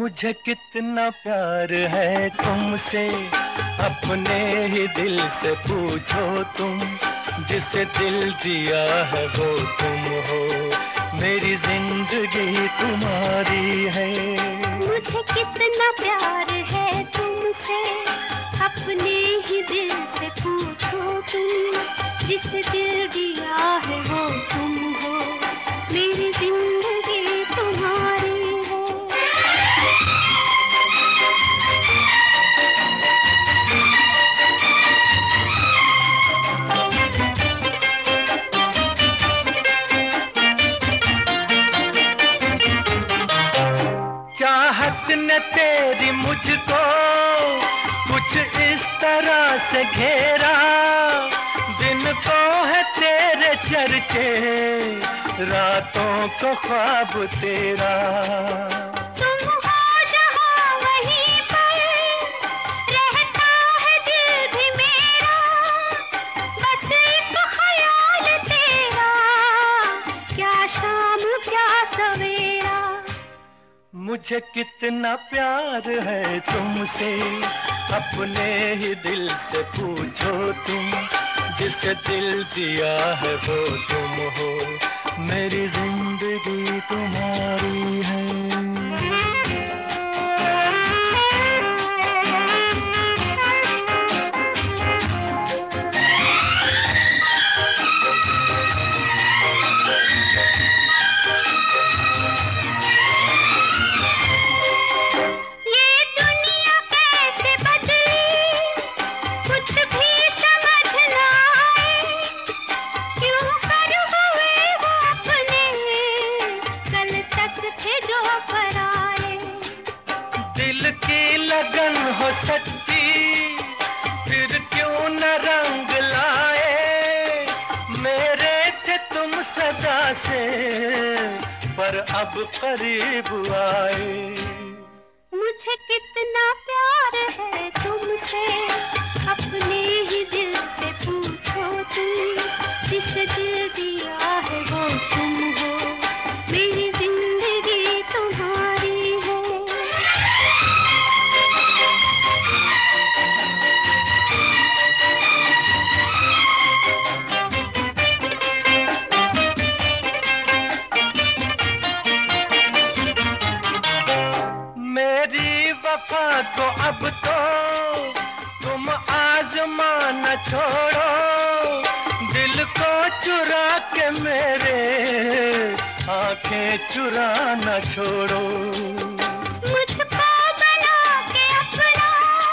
मुझे कितना प्यार है तुमसे, अपने ही दिल से पूछो तुम। जिसे दिल दिया है वो तुम हो, मेरी जिंदगी तुम्हारी है। मुझे कितना प्यार है तुमसे, अपने ही दिल से पूछो तुम। जिसे दिल दिया है वो तुम हो, मेरी जिंदगी तुम्हारी है। चाहत ने तेरी मुझको कुछ इस तरह से घेरा, दिन को है तेरे चर्चे, रातों को ख्वाब तेरा। तुम हो जहाँ वहीं पर, रहता है दिल भी मेरा, बस एक ख्याल तेरा, क्या शाम क्या सवेरा। मुझे कितना प्यार है तुमसे, अपने ही दिल से पूछो तुम। जिसे दिल दिया है वो तुम हो, मेरी जिंदगी तुम्हारी है। दिल की लगन हो सच्ची, फिर क्यों न रंग लाए। मेरे थे तुम सदा से, पर अब करीब आए। मुझे कितना प्यार है तुमसे, अपने ही दिल से पूछो तुम। जिसे दिल दिया है वो तुम हो, मेरी जिंदगी तुम्हारी है। मेरी वफा को अब तो तुम आजमाना छोड़ो, दिल को चुरा के मेरे आंखें चुराना छोड़ो। मुझको बना के अपना,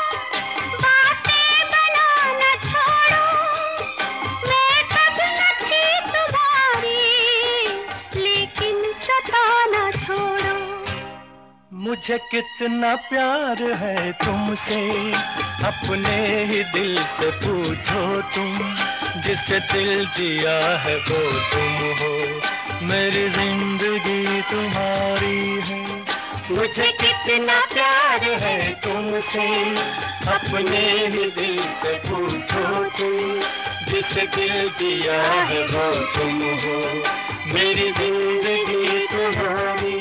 बातें बनाना छोड़ो। मैं कब न थी तुम्हारी, लेकिन सताना छोड़ो। मुझे कितना प्यार है तुमसे, अपने ही दिल से पूछो तुम। जिसे दिल दिया है वो तुम हो, मेरी जिंदगी तुम्हारी है। मुझे कितना प्यार है तुमसे, अपने ही दिल से पूछो तुम। जिसे दिल दिया है वो तुम हो, मेरी जिंदगी तुम्हारी